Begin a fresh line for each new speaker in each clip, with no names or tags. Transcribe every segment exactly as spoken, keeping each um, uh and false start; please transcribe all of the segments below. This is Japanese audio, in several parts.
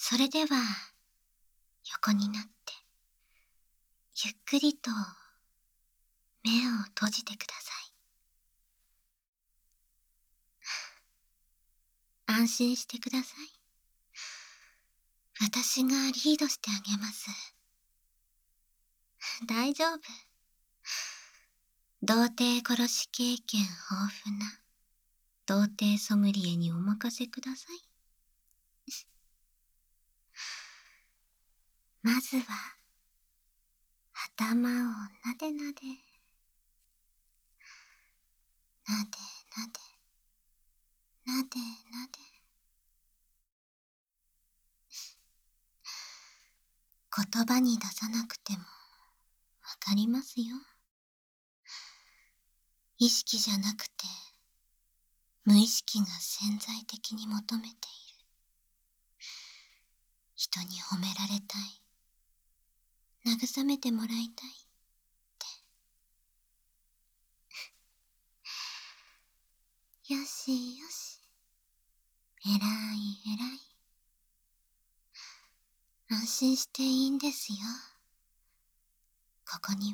それでは、横になって、ゆっくりと目を閉じてください。安心してください。私がリードしてあげます。大丈夫。童貞殺し経験豊富な童貞ソムリエにお任せください。まずは、頭をなでなで、なでなで、なでなで。言葉に出さなくてもわかりますよ。意識じゃなくて、無意識が潜在的に求めている。人に褒められたい。慰めてもらいたいって。よしよし。えらいえらい。安心していいんですよ。ここには、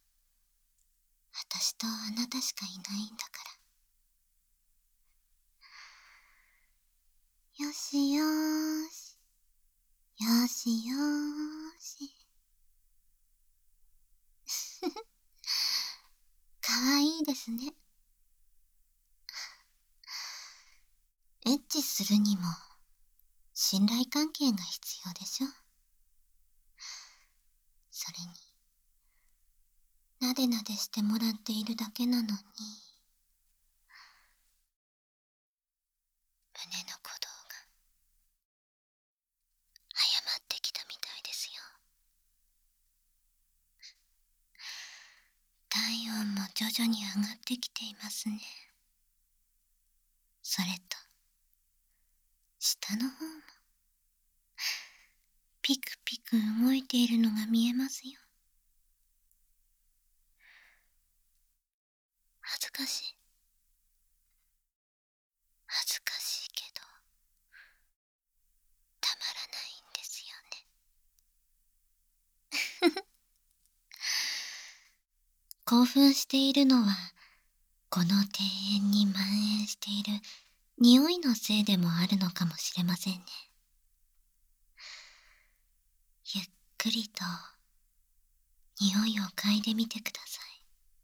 私とあなたしかいないんだから。よしよーし。よしよーし。かわいいですね。エッチするにも、信頼関係が必要でしょ。それに、なでなでしてもらっているだけなのに、胸の鼓動が、早まってきたみたいですよ。体温も徐々に上がってきていますね。それと、下の方も、ピクピク動いているのが見えますよ。恥ずかしい。恥ずかしいけど、たまらないんですよね。興奮しているのは、この庭園に蔓延している匂いのせいでもあるのかもしれませんね。ゆっくりと匂いを嗅いでみてください。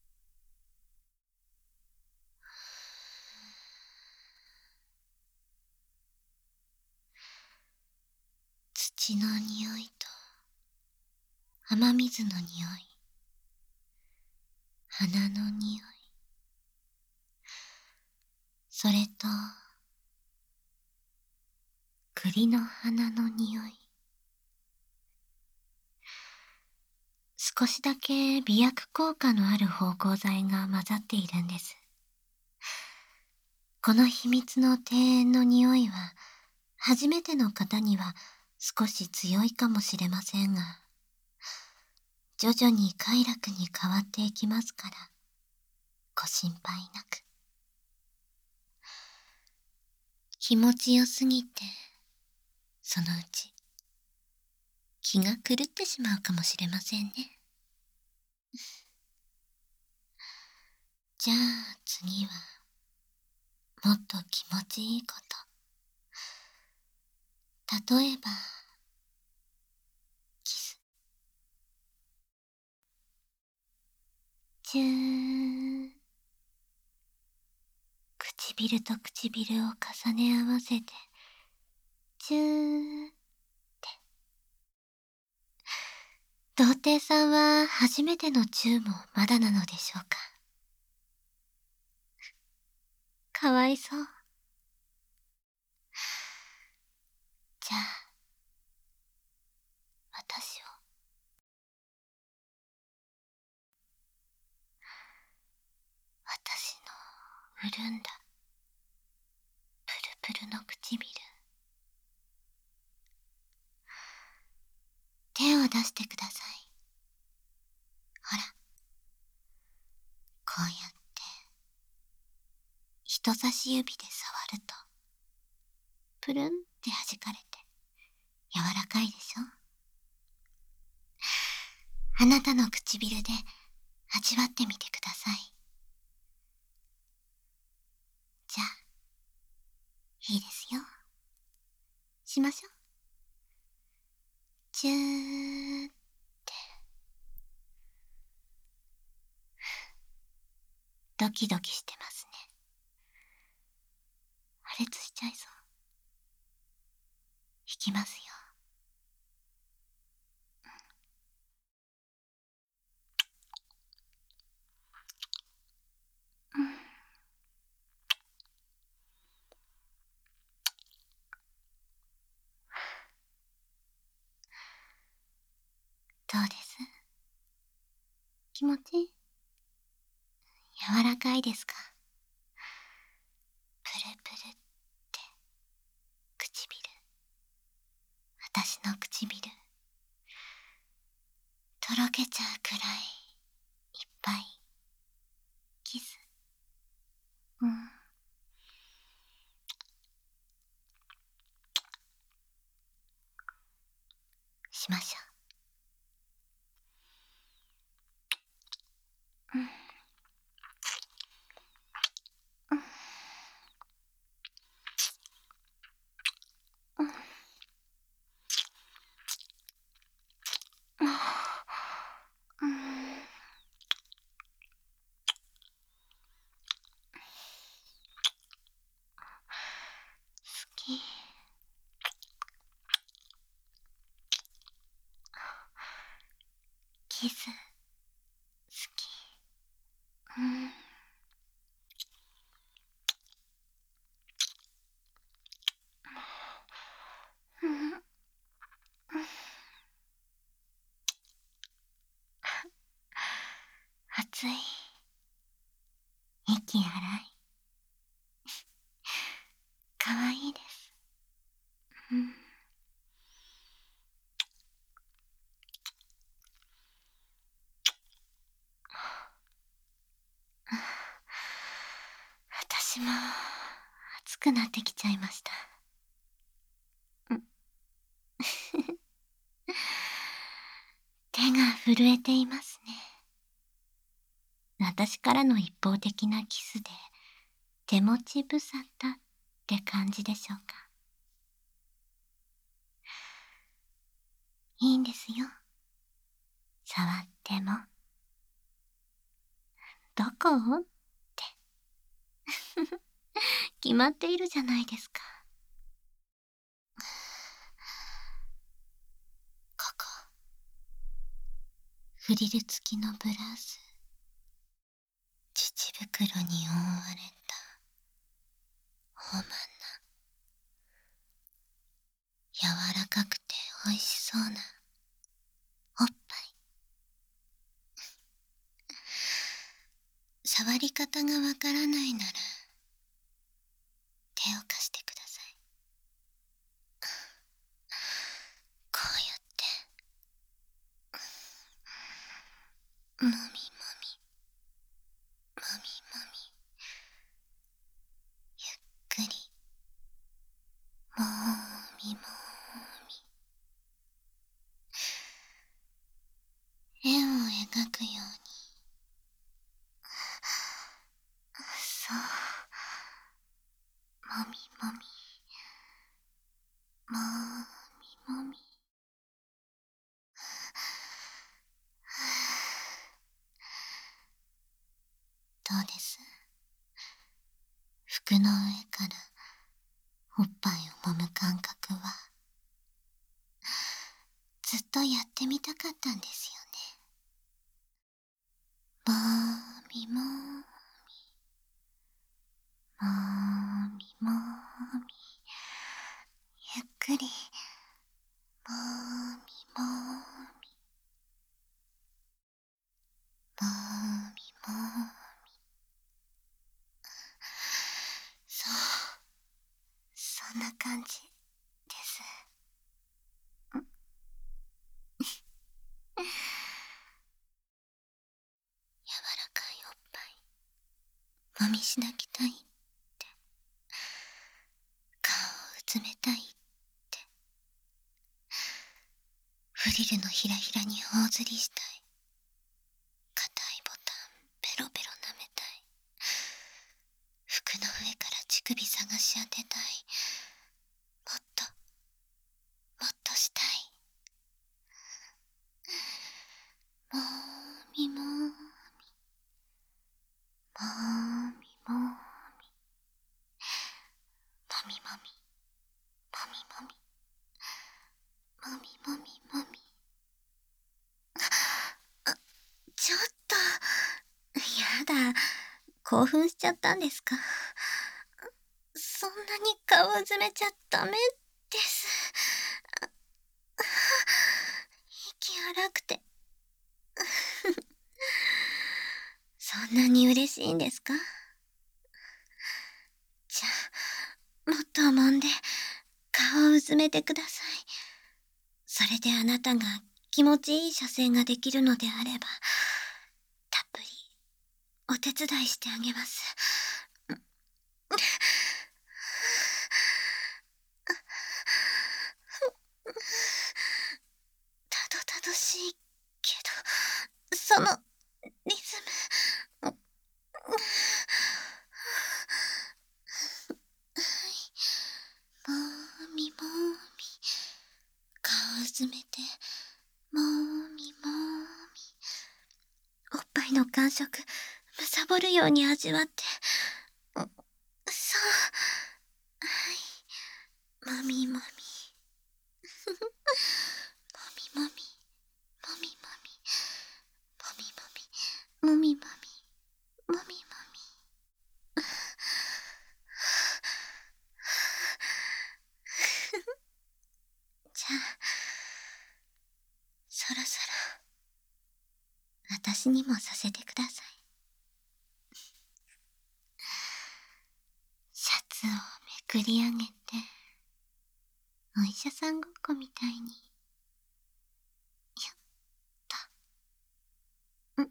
土の匂いと雨水の匂い、花の匂い、それと栗の花の匂い。少しだけ美薬効果のある芳香剤が混ざっているんです。この秘密の庭園の匂いは、初めての方には少し強いかもしれませんが、徐々に快楽に変わっていきますから、ご心配なく。気持ちよすぎて、そのうち、気が狂ってしまうかもしれませんね。じゃあ次は、もっと気持ちいいこと。例えば、キス。チュー。唇と唇を重ね合わせて、チューって。童貞さんは初めてのチューもまだなのでしょうか。かわいそう。じゃあ、私を。私の潤んだ、プルプルの唇。手を出してください。ほら。こうやって、人差し指で触ると、プルンって弾かれて、柔柔らかいでしょ。あなたの唇で味わってみてください。じゃあ、いいですよ。しましょう。チューって。ドキドキしてますね。破裂しちゃいそう。いきますよ。うん。どうです？気持ちいい？柔らかいですか？プルプルって唇、私の唇、とろけちゃうくらいいっぱいキス。うん。しましょう。うん。うん。うん。うん。好き。キス好き。うん。うん。熱い。息荒い。かわいいです。うん。私も熱くなってきちゃいました。うん。手が震えていますね。私からの一方的なキスで手持ち無沙汰って感じでしょうか。いいんですよ。触っても。どこって。決まっているじゃないですか。ここ。フリル付きのブラウス。乳袋に覆われた大まな、柔らかくて美味しそうなおっぱい。触り方がわからないなら手を貸してください。こうやってもみもみもみもみ、ゆっくりもみもみ、円を描くように。そう、もみもみもみもみ。どうです？服の上からおっぱいを揉む感覚はずっとやってみたかったんですよね。もみもみもみもみ、ゆっくりもみもみもみもみ。そう、そんな感じです。柔らかいおっぱいもみしなきたいって、顔をうつめたいって、 フリルのひらひらに頬ずりしたい。硬いボタンペロペロ舐めたい。服の上から乳首探し当てたい。もっともっとしたい。もーみもーみもーみもーみもみもみもみもみもみもみもみ。ちょっと、やだ、興奮しちゃったんですか？そんなに顔を詰めちゃダメです。息荒くて。そんなに嬉しいんですか？じゃあ、もっと揉んで顔をうずめてください。それであなたが気持ちいい射精ができるのであれば、たっぷりお手伝いしてあげます。たどたどしいけど、そのリズム。はい、もーみもーみ、顔をうずめて、もーみもーみ、おっぱいの感触むさぼるように味わって、そう、はい、もみもみ、もみもみ、もみもみ、もみもみ、もみもみ、もみもみ。じゃあ、そろそろ私にもさせてください。シャツをめくり上げて、お医者さんごっこみたいに。やった。ん。へ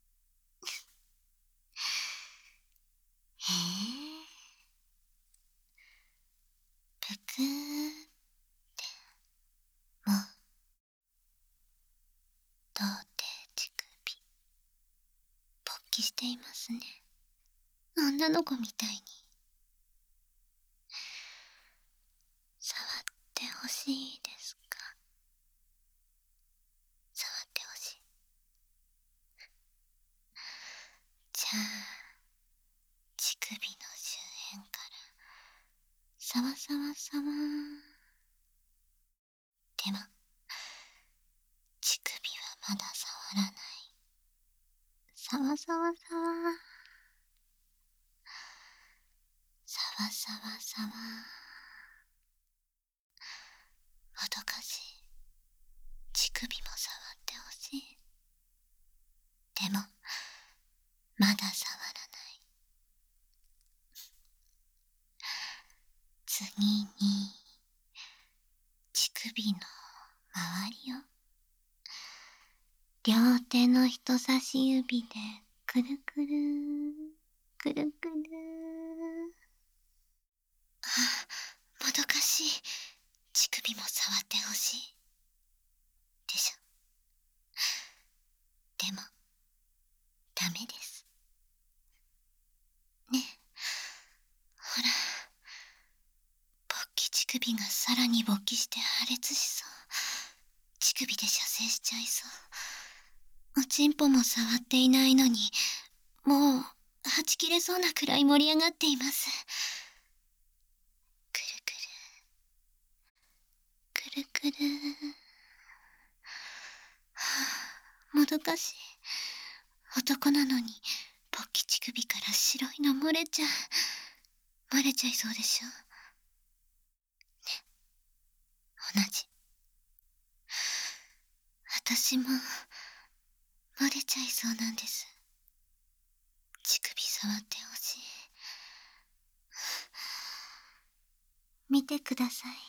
え。ぷくーって、もう、童貞乳首、勃起していますね。女の子みたいに。触ってほしいですか？触ってほしい。じゃあ、乳首の周辺から、さわさわさわー。でも、乳首はまだ触らない。さわさわさわー。さわさわさわー。おどかしい。乳首も触ってほしい。でも、まだ触らない。次に、乳首の周りを、両手の人差し指でくるくるくるくる。ああ、もどかしい。乳首も触ってほしい。でしょ。でも、ダメです。ねえ、ほら、勃起乳首がさらに勃起して破裂しそう。乳首で射精しちゃいそう。おちんぽも触っていないのに、もう、はち切れそうなくらい盛り上がっています。くるくる、くるくる。はあ、もどかしい。男なのに、勃起乳首から白いの漏れちゃう。漏れちゃいそうでしょ。ね、同じ。私も、漏れちゃいそうなんです。乳首触ってほしい。見てください。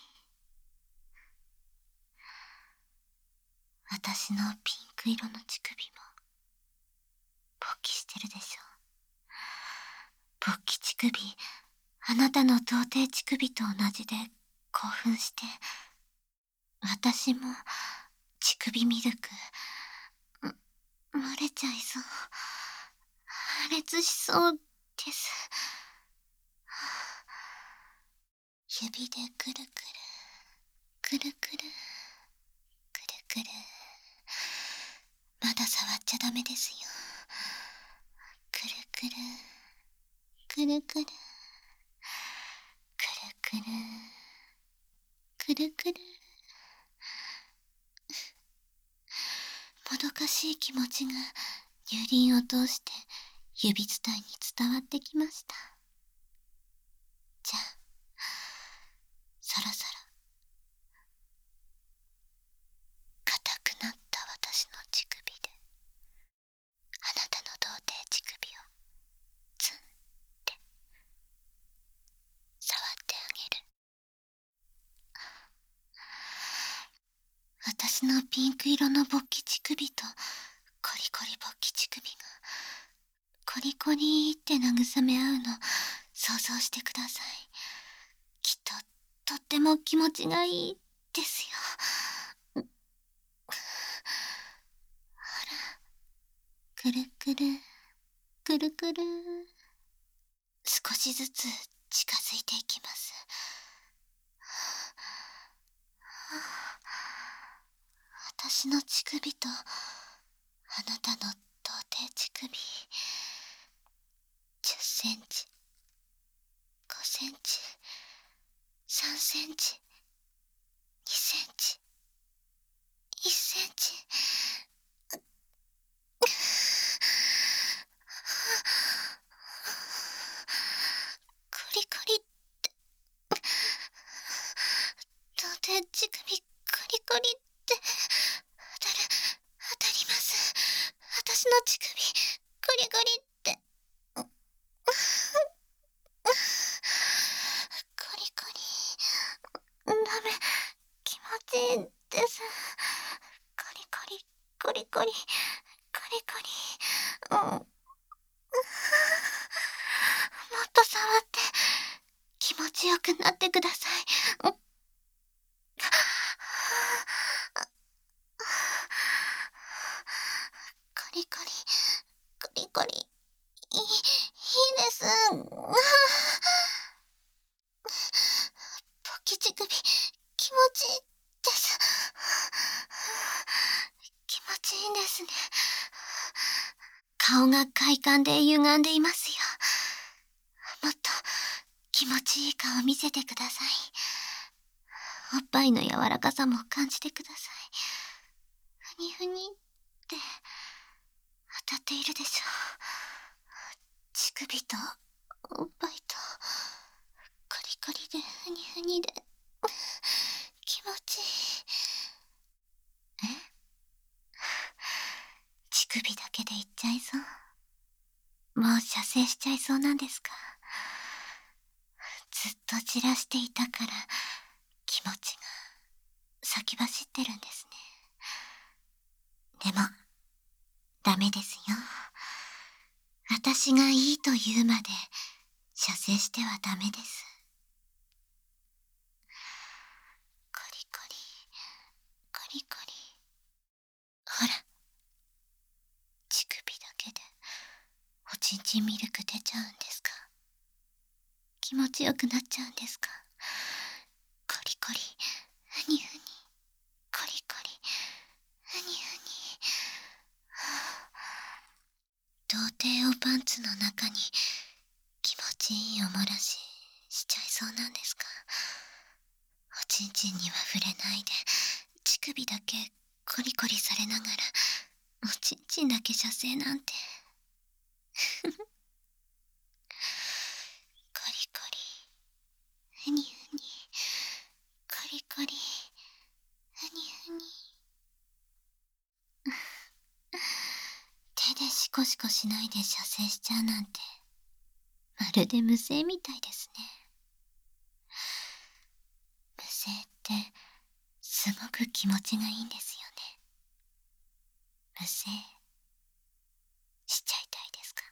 私のピンク色の乳首も、勃起してるでしょ。勃起乳首、あなたの童貞乳首と同じで興奮して、私も乳首ミルク、ん漏れちゃいそう。破裂しそうです。指でくるくる、くるくる、くるくる。まだ触っちゃダメですよ。くるくる、くるくる、くるくる、くるくる。もどかしい気持ちが乳輪を通して指伝いに伝わってきました。じゃあ、そろそろ硬くなった私の乳首であなたの童貞乳首をツンって触ってあげる。私のピンク色の勃起乳首とコリコリ勃起乳首がコリコリって慰め合うの想像してください。きっととっても気持ちがいいですよ。ほら、くるくる、くるくる。少しずつ近づいていきます。私の乳首とあなたの童貞乳首、じゅっセンチ、ごセンチ、さんセンチ、にセンチ、いっセンチ。コリコリって、童貞乳首コリコリって当たる、当たります。私の乳首コリコリって。コリコリ、ダメ、気持ちいいです。コリコリ、コリコリ、コリコリ。うん、もっと触って気持ちよくなってください。うん、コリコリ、コリコリ、いい、いいです。勃起乳首、気持ちいいです。気持ちいいんですね。顔が快感で歪んでいますよ。もっと気持ちいい顔見せてください。おっぱいの柔らかさも感じてください。ふにふにって当たっているでしょう。乳首とおっぱいとコリコリでふにふにで気持ちいい。え？乳首だけでいっちゃいそう？もう射精しちゃいそうなんですか？ずっとじらしていたから気持ちが先走ってるんですね。でもダメですよ。私がいいと言うまで射精してはダメです。コリコリ、コリコリ。ほら、乳首だけでおちんちんミルク出ちゃうんですか？気持ちよくなっちゃうんですか？コリコリ、ふにふに、コリコリ、ふにふに。童貞をパンツの中に気持ちいいおもらししちゃいそうなんですか？おちんちんには触れないで乳首だけコリコリされながらおちんちんだけ射精なんて。コリコリ、ふにふに、コリコリ、ふにふに。手でシコシコしないで射精しちゃうなんてまるで無精みたいですね。無精ってすごく気持ちがいいんですよね。無精しちゃいたいですか？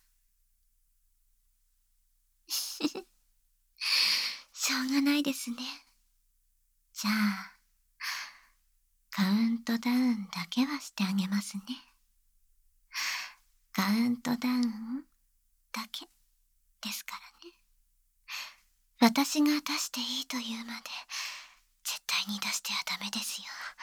しょうがないですね。じゃあカウンントダウンだけはしてあげますね。カウントダウンだけですからね。私が出していいというまで絶対に出してはダメですよ。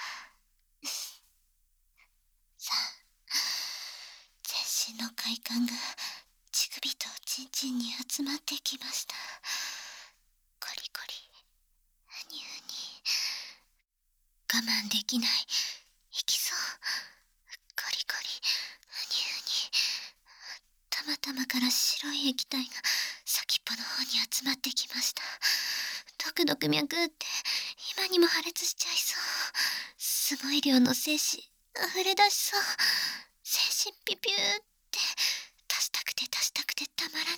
さあ、全身の快感が乳首とおちんちんに集まってきました。コリコリ、ふにゅふに、我慢できない、いきそう、コリコリ、ふにゅふに、たまたまから白い液体が先っぽの方に集まってきました。ドクドク脈って今にも破裂しちゃいそう。すごい量の精子溢れ出しそう。精子ピピューって出したくて出したくてたまらない。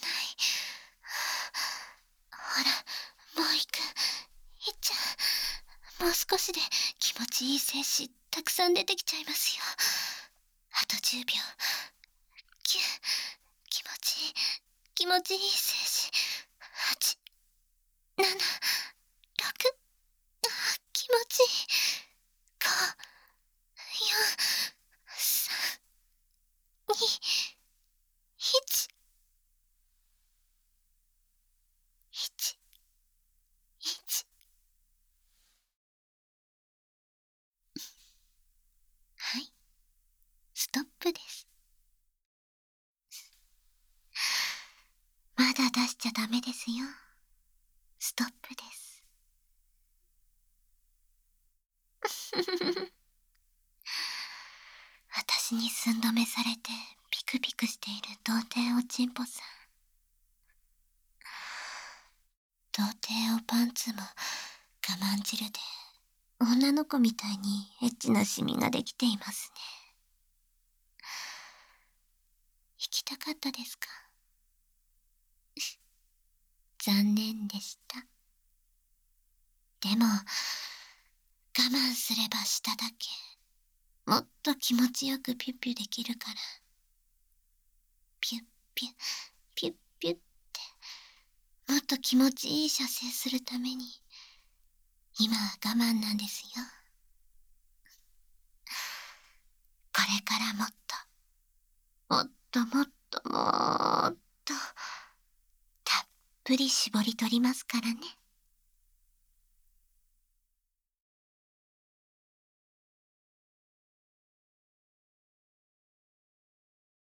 ほら、もう行く。いっちゃん、もう少しで気持ちいい精子たくさん出てきちゃいますよ。あとじゅうびょう。きゅう、気持ちいい、気持ちいい精子。はち、なな、ろく、あ、気持ちいい。ご、よん、さん、に、いち、いち、いち。はい、ストップです。まだ出しちゃダメですよ。ストップです。私に寸止めされてピクピクしている童貞おちんぽさん。童貞おパンツも我慢汁で女の子みたいにエッチなシミができていますね。行きたかったですか？残念でした。でも我慢すればしただけもっと気持ちよくピュッピュできるから。ピュッピュッピュッピュッってもっと気持ちいい射精するために今は我慢なんですよ。これからもっともっともっともっとたっぷり絞り取りますからね。